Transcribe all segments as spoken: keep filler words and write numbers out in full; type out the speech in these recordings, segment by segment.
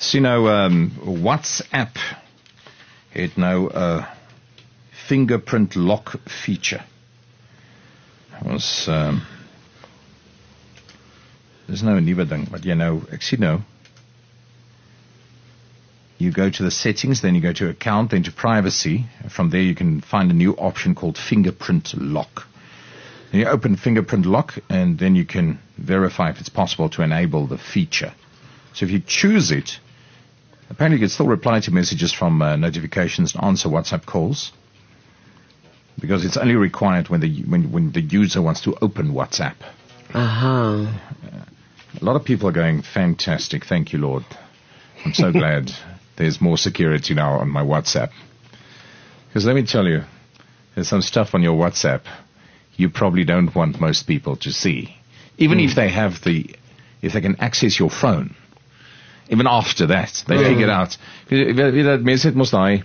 So, you know, um, WhatsApp het nou 'n uh, fingerprint lock feature. Ons um, dis nou 'n nuwe ding, wat jy nou, ek sien nou, you go to the settings, then you go to account, then to privacy. From there you can find a new option called fingerprint lock. Then you open fingerprint lock, and then you can verify if it's possible to enable the feature. So if you choose it, apparently you can still reply to messages from uh, notifications and answer WhatsApp calls, because it's only required when the when, when the user wants to open WhatsApp. Uh-huh. Uh, a lot of people are going, fantastic, thank you, Lord. I'm so glad there's more security now on my WhatsApp. Because let me tell you, there's some stuff on your WhatsApp you probably don't want most people to see. Even mm. if they have the, if they can access your phone. Even after that, they mm. figure out. Weet dat mense het mos daai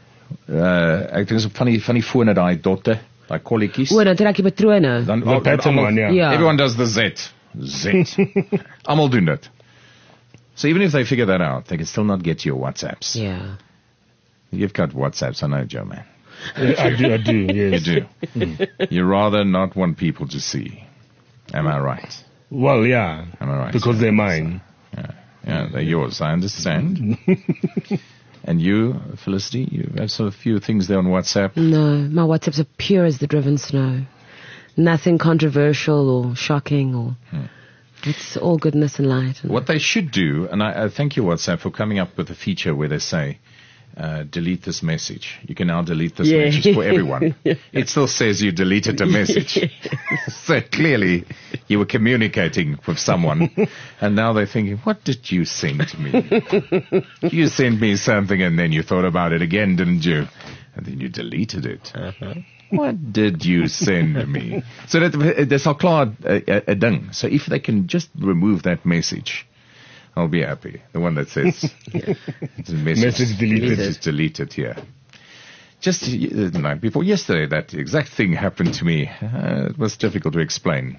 uh ek dink so van die van die fone daai dotte, daai kolletjies. O, dan trek jy patrone. Dan oh, pattern one, yeah. yeah. Everyone does the Z. Z. Almal doen dit. So even if they figure that out, they can still not get your WhatsApps. Yeah. You've got WhatsApps, I know, Joe, man. I do, I do, yes. You do. Mm. You rather not want people to see. Am I right? Well, yeah. Am I right? Because they're mine. So, yeah, yeah, they're yours, I understand. And you, Felicity, you have so few things there on WhatsApp? No, my WhatsApps are pure as the driven snow. Nothing controversial or shocking or... Hmm. It's all goodness and light. And what they should do, and I, I thank you, WhatsApp, for coming up with a feature where they say, uh, delete this message. You can now delete this yeah. message for everyone. Yeah. It still says you deleted a message. So clearly you were communicating with someone, and now they're thinking, what did you send to me? You sent me something and then you thought about it again, didn't you? And then you deleted it. Uh-huh. What did you send me? So that that's al klaar 'n ding. So if they can just remove that message, I'll be happy. The one that says it's a message, message deleted. Is deleted here. Just the night before yesterday, that exact thing happened to me. Uh, it was difficult to explain.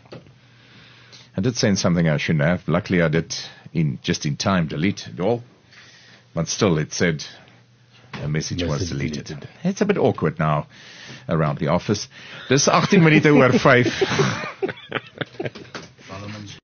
I did send something I shouldn't have. Luckily, I did in just in time delete it all. But still, it said a message yes, was deleted. deleted. It's a bit awkward now around the office. Dis agttien minute oor vyf.